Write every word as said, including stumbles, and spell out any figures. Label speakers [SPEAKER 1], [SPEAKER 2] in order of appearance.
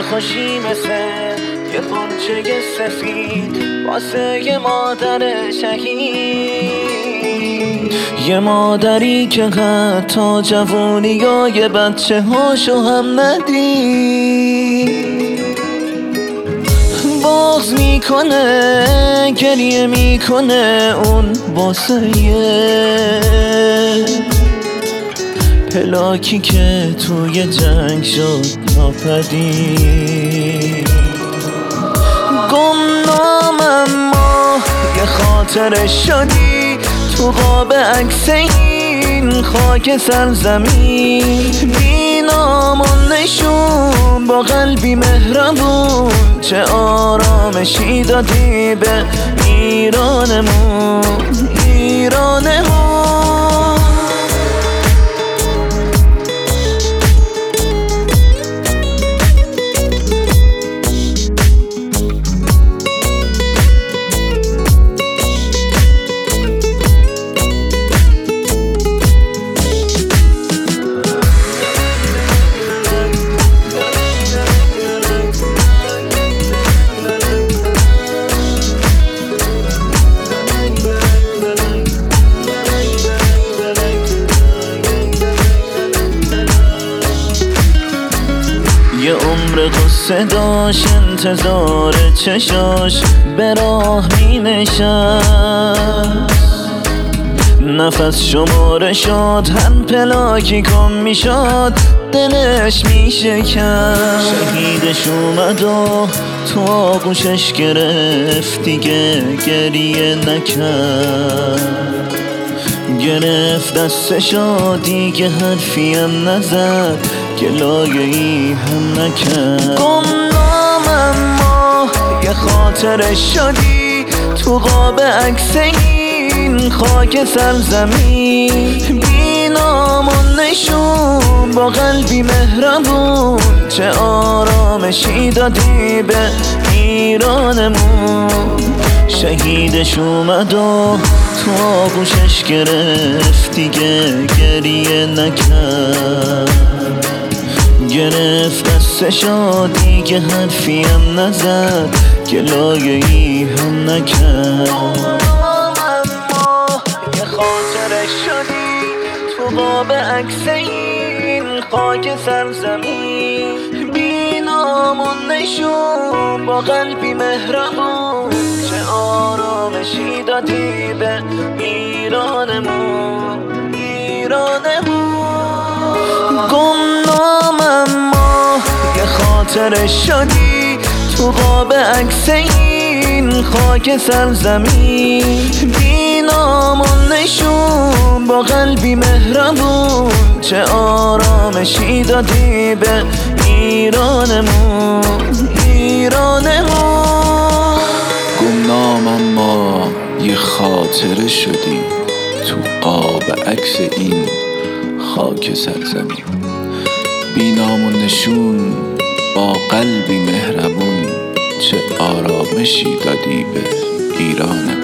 [SPEAKER 1] خوشی مثل یه پرچه سفید واسه یه مادر شهید، یه مادری که حتی جوونیای بچه هاشو هم ندید. باغز میکنه گریه میکنه اون واسه یه پلاکی که توی جنگ شد ناپدید. گمنام اما یه خاطره شدی تو قاب عکس این خاک سرزمین، بی نام و نشون با قلبی مهربون چه آرامشی دادی به ایرانمون، ایرانمون. یه عمر قصه داشت انتظار چشاش به راه می نشست، نفس شماره شد هر پلاکی کم می شد دلش می شکست. شهیدش اومد و تو آغوشش گرفت دیگه گریه نکرد، گرفت دستشو دیگه حرفی هم نزد گلایه‌ای هم نکرد. گمنام اما یه خاطره شدی تو قاب عکس این خاک سرزمین، بی نام و نشون با قلبی مهربون چه آرامشی دادی به ایرانمون. شهیدش اومد و تو آغوشش گرفت دیگه گریه نکرد، گرفت دستشو دیگه حرفی هم نزد گلایه‌ای هم نکرد. اما یه خاطره شدی تو قاب عکس این خاک سرزمین، بی نام و نشون با قلبی مهربون چه آرامشی دادی به ایرانمون، ایرانمون. گمنام اما یه خاطره شدی تو قاب عکس این خاک سرزمین، بی نام و نشون با قلبی مهربون چه آرامشی دادی به ایرانمون، ایرانمون.
[SPEAKER 2] گمنام اما یه خاطره شدی تو قاب عکس این خاک سرزمین، بی نام و نشون با قلبی مهربون چه آرامشی دادی به ایرانم.